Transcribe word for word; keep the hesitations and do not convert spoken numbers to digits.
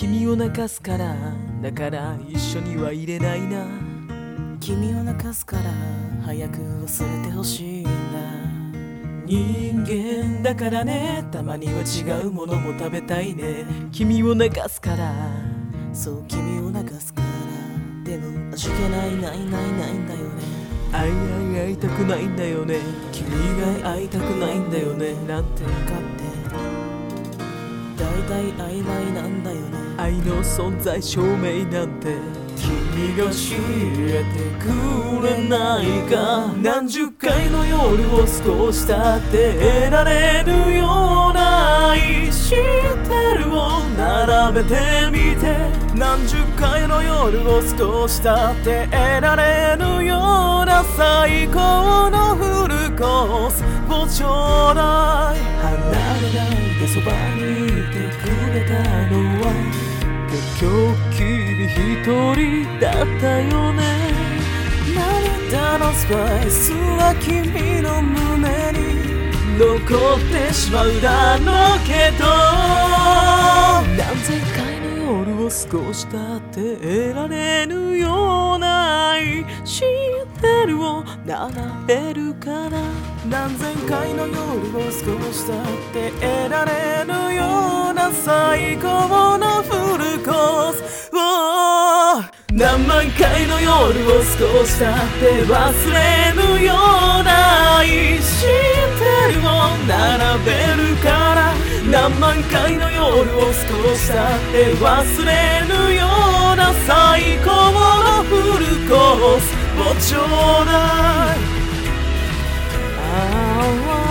君を泣かすから、だから一緒にはいれないな。 君を泣かすから早く忘れてほしいんだ。 人間だからね、たまには違うものも食べたいね。君を泣かすから、 そう君を泣かすから。でも味気ないないないないんだよね。 会い会い会いたくないんだよね。君以外会いたくないんだよね。なんてかって大体曖昧なんだよね。 愛の存在証明なんて君が教えてくれないか。何十回の夜を少したって得られるような愛してるを並べてみて。何十回の夜を少したって得られるような最高のフルコースをちょうだい。離れないでそばにいてくれたのは結局君一人だったよね。涙のスパイスは君の胸に残ってしまうだろうけど、何千回の夜を過ごしたって得られるような愛してるを並べるから。何千回の夜を過ごしたって得られるような最高のフルコースを、何万回の夜を過ごしたって忘れるような愛してるを並べるから。何万回の夜を過ごしたって忘れるような最高のフルコースをちょうだい。